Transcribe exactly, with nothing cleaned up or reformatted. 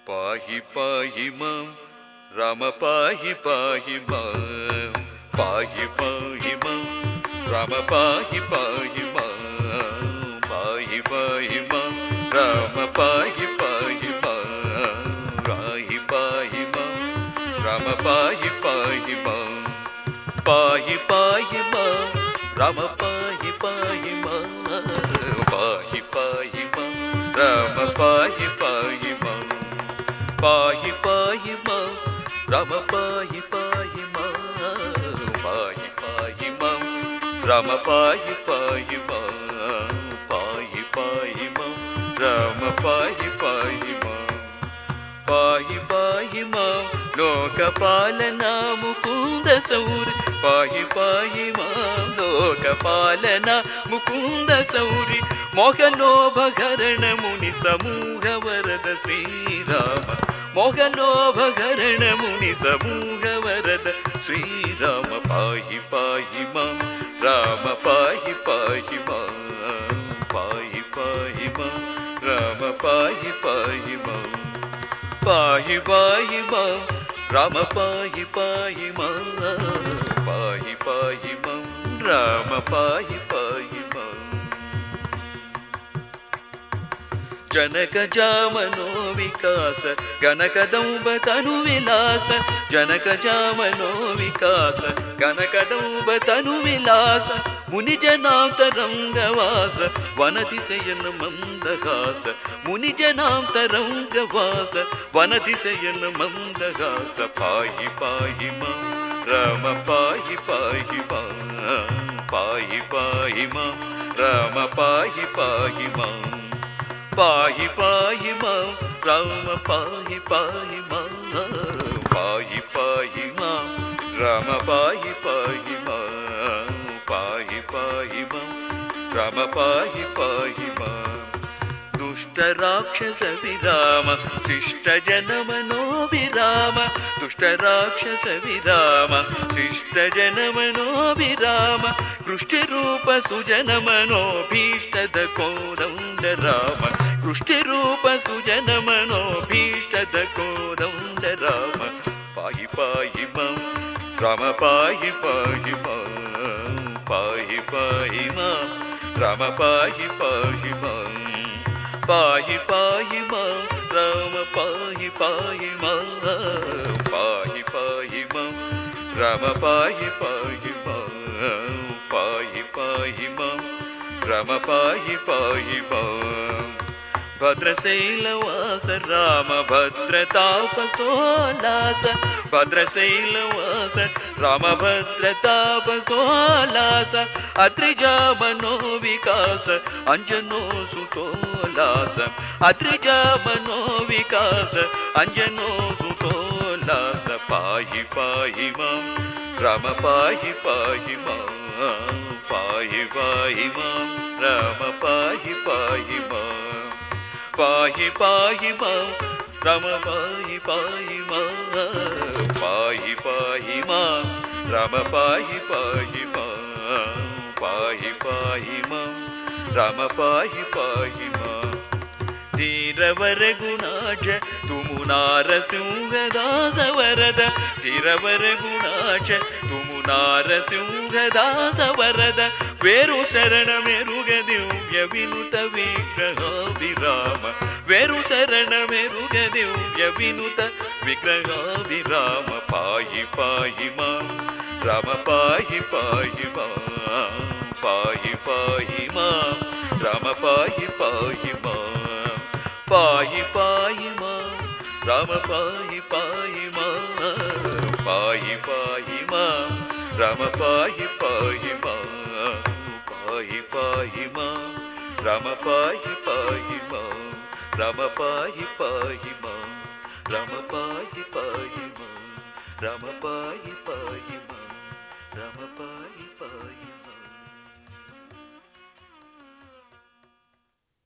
पाहि पाहि मां राम पाहि पाहि मां पाहि पाहि मां राम पाहि पाहि मां पाहि पाहि मां राम पाहि पाहि मां पाहि पाहि मां राम पाहि पाहि मां पाहि पाहि मां राम पाहि पाहि मां पाहि पाहि मां राम पाहि पाहि मां पाहि पाहि मां राम पाहि पाहि मां पाहि पाहि मां राम पाहि पाहि मां पाहि पाहि मां राम पाहि पाहि मां पाहि पाहि मां लोकपालना मुकुंद सौरि पाहि पाहि मां लोकपालना मुकुंद सौरि मोहलोभहरण मुनि समूह वरद श्रीराम मोहलोभहरण मुनि समूह वरद श्रीराम पाहि पाहि मां राम पाहि पाहि मां पाहि पाहि मां राम पाहि पाहि मां पाहि पाहि मां राम पाहि पाहि मां पाहि पाहि मां राम पाहि पाहि मां जनक जामनो विकास गणकदंब तनु विलास जनक जामनो विकास गणकदंब तनु विलास मुनि जनांतरंगवास वनतिशयन मंदहास मुनि जनांतरंगवास वनतिशयन मंदहास पाहि पाहि मां राम पाहि पाहि मां पाहि पाहि मां राम पाहि पाहि मां पाहि पाहि मां राम पाहि पाहि मां पाहि पाहि मां राम पाहि पाहि मां पाहि पाहि मां राम पाहि पाहि मां दुष्ट राक्षस विराम शिष्ट जन मनो विराम दुष्ट राक्षस विराम शिष्ट जन मनो विराम कृष्टि रूप सुजन मनो भीष्टद कोदंड राम कृष्टि रूप सुजन मनो भीष्टद कोदंड राम पाहि पाहि मां राम पाहि पाहि मां पाहि पाहि मां राम पाहि पाहि मां पाहि पाहि मां राम पाहि पाहि मां पाहि पाहि मां राम पाहि पाहि मां पाहि पाहि मां राम पाहि पाहि मां भद्रशैलवास राम भद्रतापसोल्लास भद्रशैलवास राम भद्रतापसोल्लास अत्रिजामनो विकास अंजनो सुतोल्लास अत्रिजामनो विकास अंजनो सुतोल्लास पाहि पाहि मां राम पाहि पाहि मां पाहि पाहि मां राम पाहि पाहि मां पाहि पाहि मां राम पाहि पाहि मां पाहि पाहि मां राम पाहि पाहि मां पाहि पाहि मां राम पाहि पाहि मां धीरवर गुणाढ्य तुमु नारसिंहदास वरद धीरवर गुणाढ्य तुमु नारसिंहदास वरद वेरु शरण मेरुग दिव्य विनुत विग्रह विराम वेरु शरण मेरुग दिव्य विनुत विग्रह विराम पाहि पाहि मां राम पाहि पाहि मां पाहि पाहि मां राम पाहि पाहि मां पाहि पाहि मां राम पाहि पाहि मां पाहि पाहि मां राम पाहि पाहि मां पाहि पाहि मां राम पाहि पाहि मां राम पाहि पाहि मां राम पाहि पाहि मां राम पाहि पाहि मां राम पाहि